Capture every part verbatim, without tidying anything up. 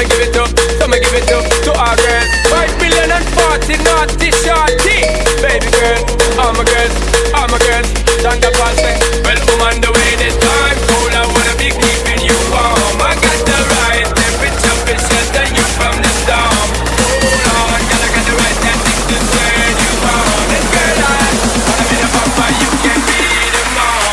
me give it up, so me give it up to our girls. Five billion and forty naughty shorty. Baby girl, all my girls, all my girls. Thunder pass me. Well, I'm on the way this time. Cool, I wanna be keeping you warm. I got the right temperature to shelter you from the storm. Hold on, girl, I got the right tactics to turn you on. And girl, I wanna be the papa, you can be the mom.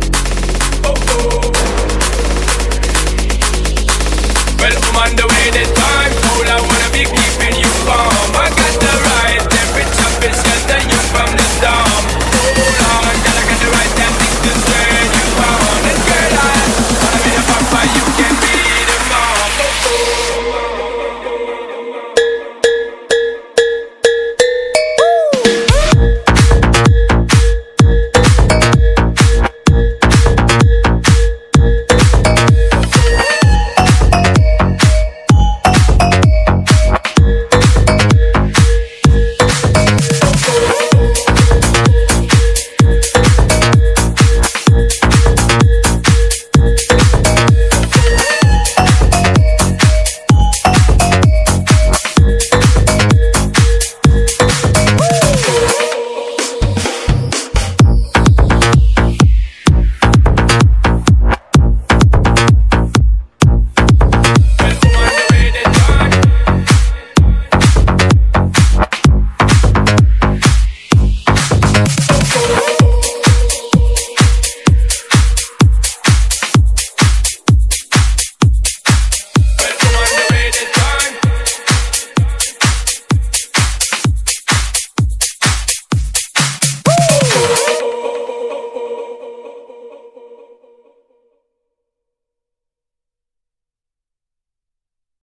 On the way this